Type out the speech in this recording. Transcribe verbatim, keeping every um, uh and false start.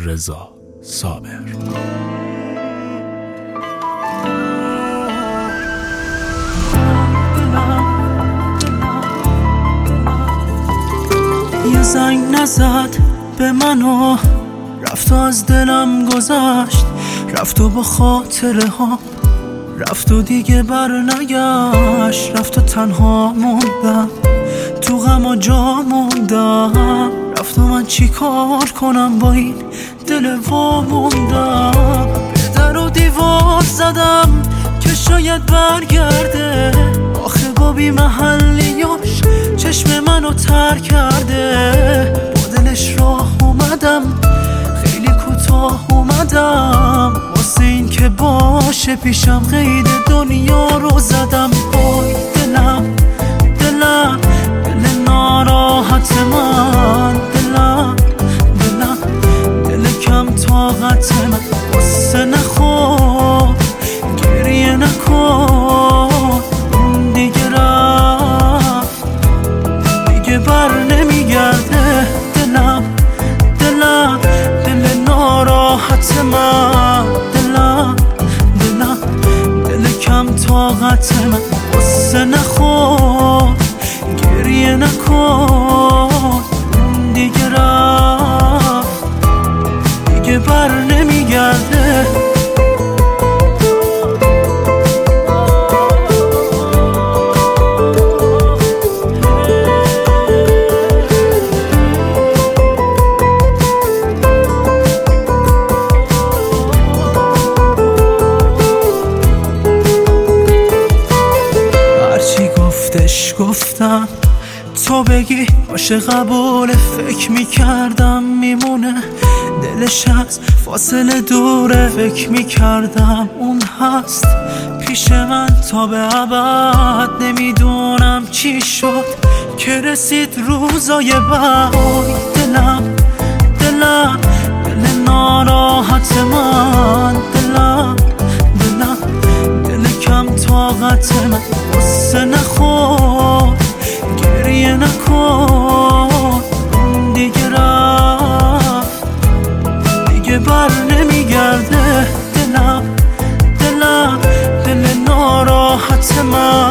رضا صابر. یه زنگ نزد به منو، رفت و از دلم گذشت، رفت و با خاطره ها رفت و دیگه بر نگشت، رفت و تنها موندم تو غم و جا موندم، رفت و من چی کار کنم با این دل وا موندم. به در و دیوار زدم که شاید برگرده، آخه با بی محلیاش چشم منو تر کرده. با دلش راه اومدم، خیلی کوتاه اومدم، واسه این که باشه پیشم قید دنیا رو زدم. وای دلم دلم دل ناراحت من، دلم دلم دل کم طاقت من، واسه نخور گریه نکن، اون دیگه رفت دیگه بر نمیگرده. دلم دلم دل ناراحت من، دلم دلم دل کم طاقت من، واسه نخور گریه نکن، اون دیگه رفت دیگه بر نمیگرده. گفتم تو بگی باشه قبول، فکر میکردم میمونه دلش از فاصله دوره، فکر میکردم اون هست پیش من تا به ابد. نمیدونم چی شد که رسید روزای بعد. دلم دلم دل ناراحت من، دلم دلم دل کم طاقت من، واسه نخور گریه نکن، اون دیگه رفت دیگه بر نمیگرده. دلم دلم دل ناراحت من،